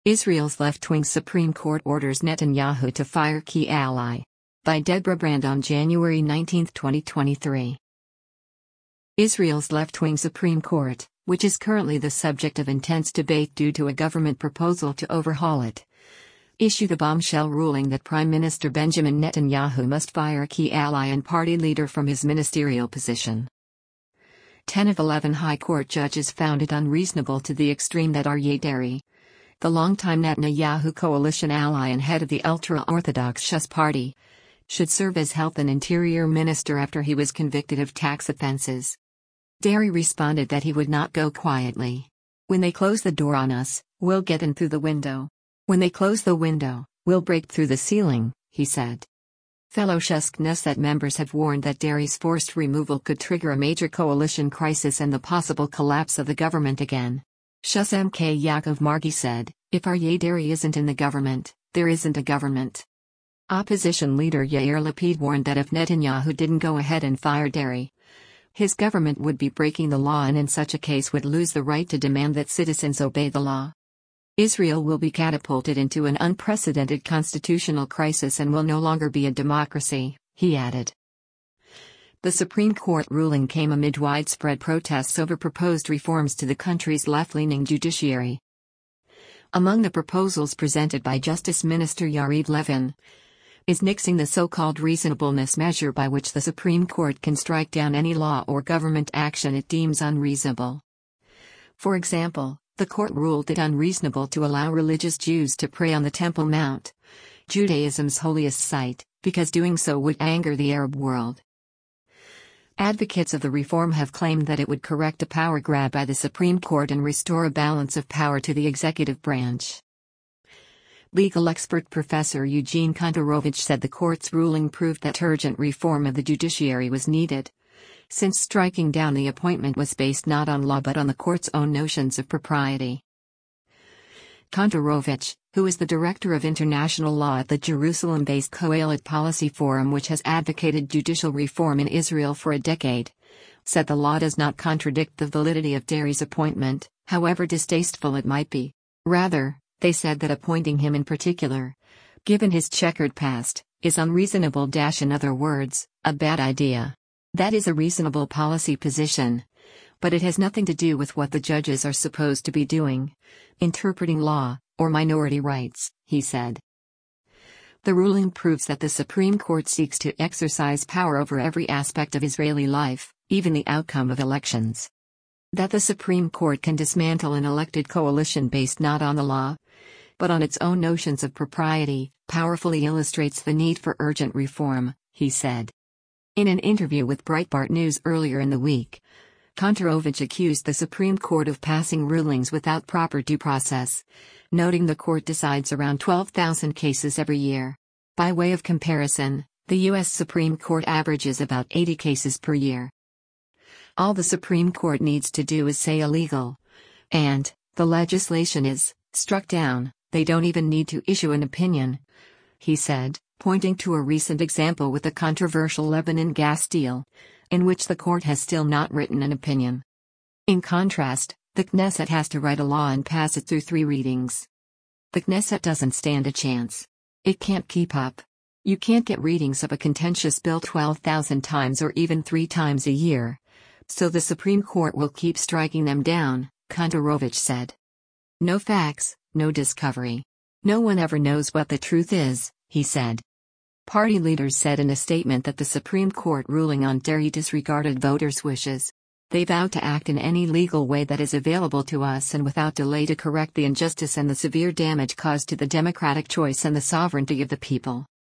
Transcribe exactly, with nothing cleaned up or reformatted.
Israel's left-wing Supreme Court orders Netanyahu to fire key ally. By Deborah Brand on January nineteenth, twenty twenty-three. Israel's left-wing Supreme Court, which is currently the subject of intense debate due to a government proposal to overhaul it, issued a bombshell ruling that Prime Minister Benjamin Netanyahu must fire a key ally and party leader from his ministerial position. Ten of eleven High Court judges found it unreasonable to the extreme that Aryeh Deri, the longtime Netanyahu coalition ally and head of the ultra-Orthodox Shas party, should serve as Health and Interior Minister after he was convicted of tax offenses. Deri responded that he would not go quietly. "When they close the door on us, we'll get in through the window. When they close the window, we'll break through the ceiling," he said. Fellow Shas Knesset members have warned that Deri's forced removal could trigger a major coalition crisis and the possible collapse of the government again. Shas M K Yaakov Margi said, "If Aryeh Deri isn't in the government, there isn't a government." Opposition leader Yair Lapid warned that if Netanyahu didn't go ahead and fire Deri, his government would be breaking the law and in such a case would lose the right to demand that citizens obey the law. Israel will be catapulted into an unprecedented constitutional crisis and will no longer be a democracy, he added. The Supreme Court ruling came amid widespread protests over proposed reforms to the country's left-leaning judiciary. Among the proposals presented by Justice Minister Yariv Levin is nixing the so-called reasonableness measure by which the Supreme Court can strike down any law or government action it deems unreasonable. For example, the court ruled it unreasonable to allow religious Jews to pray on the Temple Mount, Judaism's holiest site, because doing so would anger the Arab world. Advocates of the reform have claimed that it would correct a power grab by the Supreme Court and restore a balance of power to the executive branch. Legal expert Professor Eugene Kontorovich said the court's ruling proved that urgent reform of the judiciary was needed, since striking down the appointment was based not on law but on the court's own notions of propriety. Kontorovich, who is the director of international law at the Jerusalem-based Kohelet Policy Forum which has advocated judicial reform in Israel for a decade, said the law does not contradict the validity of Deri's appointment, however distasteful it might be. Rather, they said that appointing him in particular, given his checkered past, is unreasonable. In other words, a bad idea. That is a reasonable policy position, but it has nothing to do with what the judges are supposed to be doing, interpreting law, or minority rights, he said. The ruling proves that the Supreme Court seeks to exercise power over every aspect of Israeli life, even the outcome of elections. That the Supreme Court can dismantle an elected coalition based not on the law, but on its own notions of propriety, powerfully illustrates the need for urgent reform, he said. In an interview with Breitbart News earlier in the week, Kontorovich accused the Supreme Court of passing rulings without proper due process, noting the court decides around twelve thousand cases every year. By way of comparison, the U S Supreme Court averages about eighty cases per year. All the Supreme Court needs to do is say illegal, and the legislation is struck down. They don't even need to issue an opinion, he said, pointing to a recent example with the controversial Lebanon gas deal, in which the court has still not written an opinion. In contrast, the Knesset has to write a law and pass it through three readings. The Knesset doesn't stand a chance. It can't keep up. You can't get readings of a contentious bill twelve thousand times or even three times a year. So the Supreme Court will keep striking them down, Kontorovich said. No facts, no discovery. No one ever knows what the truth is, he said. Party leaders said in a statement that the Supreme Court ruling on Deri disregarded voters' wishes. They vowed to act in any legal way that is available to us and without delay to correct the injustice and the severe damage caused to the democratic choice and the sovereignty of the people.